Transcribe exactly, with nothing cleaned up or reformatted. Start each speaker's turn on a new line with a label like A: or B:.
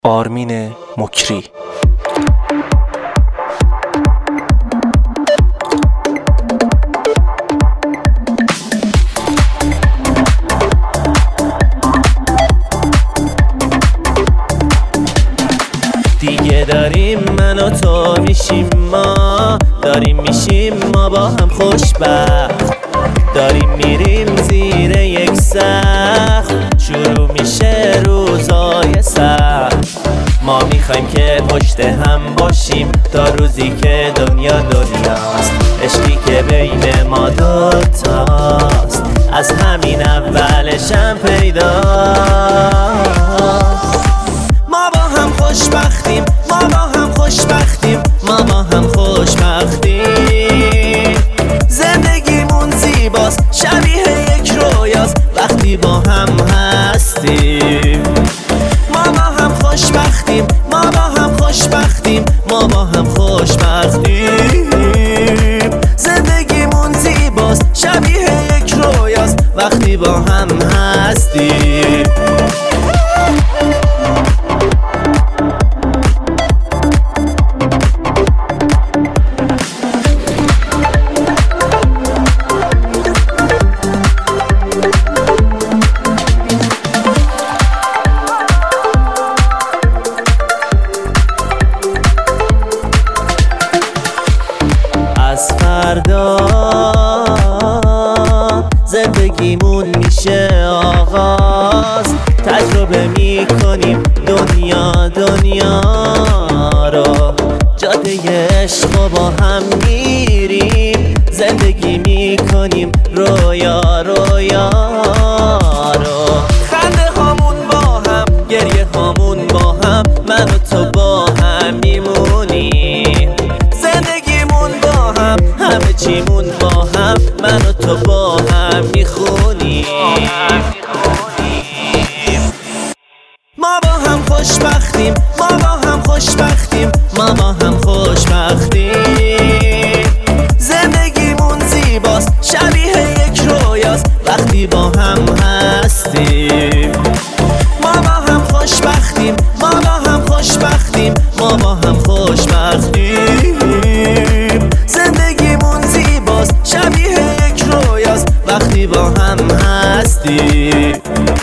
A: آرمین مکری.
B: دیگه داریم من و تو میشیم ما، داریم میشیم ما با هم خوشبخت، داریم میریم زیر یک سقف، شروع میشه روزای سخت. ما میخوایم که پشت هم باشیم تا روزی که دنیا دنیاست، عشقی که بین ما دوتاست از همین اولش هم پیداست. ما با هم خوشبختیم، ما با هم خوشبختیم، ما با هم خوشبختیم. زندگیمون زیباست، شبیه یک رویاست وقتی با هم هستیم. ما با هم خوشبختیم، ما با هم خوشبختیم، ما با هم خوشبختیم. زندگیمون زیباست، شبیه یک رویاست وقتی با هم هستیم. از فردا زندگیمون میشه آغاز، تجربه میکنیم دنیا دنیا رو، جاده عشق و با هم میریم، زندگی میکنیم رویا رویا رو. خنده هامون با هم، گریه هامون با هم، من و تو با هم میمونیم. زندگیمون با هم، همه چیمون با هم، من و تو با هم میخونیم. ما با هم خوشبختیم، ما با هم خوشبختیم، ما با هم خوشبختیم. زندگیمون زیباست، شبیه یک رویاست وقتی با هم هستیم. ما با هم خوشبختیم، ما با هم خوشبختیم، ما با هم خوشبختیم. زندگیمون زیباست، شبیه یک رویاست وقتی با هم هستیم.